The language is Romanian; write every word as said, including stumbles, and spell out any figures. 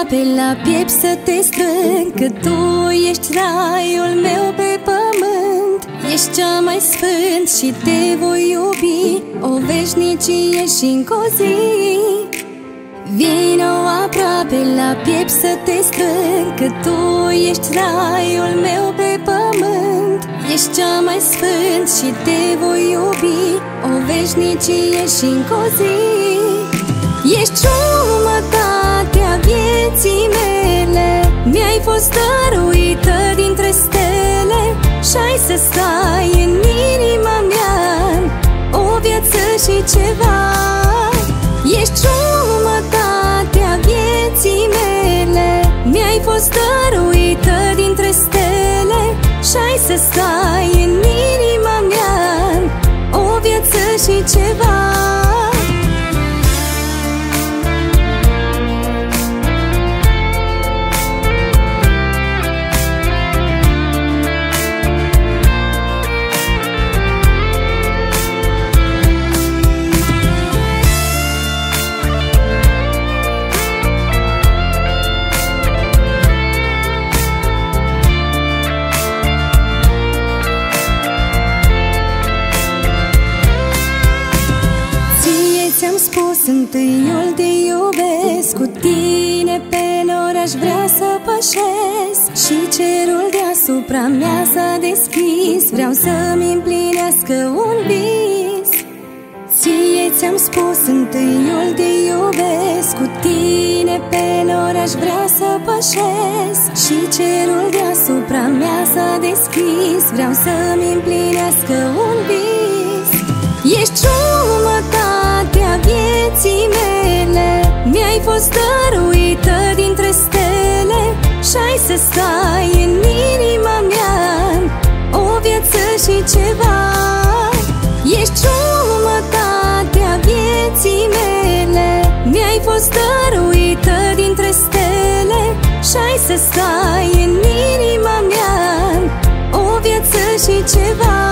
aproape la piept să te strâng, că tu ești raiul meu pe pământ. Ești cea mai sfânt și te voi iubi o veșnicie și încă o zi. Vino aproape la piept să te strâng, că tu ești raiul meu pe pământ. Ești cea mai sfânt și te voi iubi o veșnicie și încă o zi. Ești jumătatea vieții mele, mi-ai fost dăruită dintre stele și-ai să stai în inima mea o viață și ceva. Ești jumătatea vieții mele, mi-ai fost dăruită dintre stele și-ai să stai în inima mea o viață și ceva. Ți-am spus întâiul te iubesc, cu tine pe nor aș vrea să pășesc și cerul deasupra mea s-a deschis, vreau să-mi împlinească un vis. Ție ți-am spus întâiul te iubesc, cu tine pe nor aș vrea să pășesc și cerul deasupra mea s-a deschis, vreau să-mi împlinească un vis. Ești jumătatea vieții mele, mi-ai fost dăruită dintre stele și-ai să stai în inima mea o viață și ceva. Ești jumătatea vieții mele, mi-ai fost dăruită dintre stele și-ai să stai în inima mea o viață și ceva.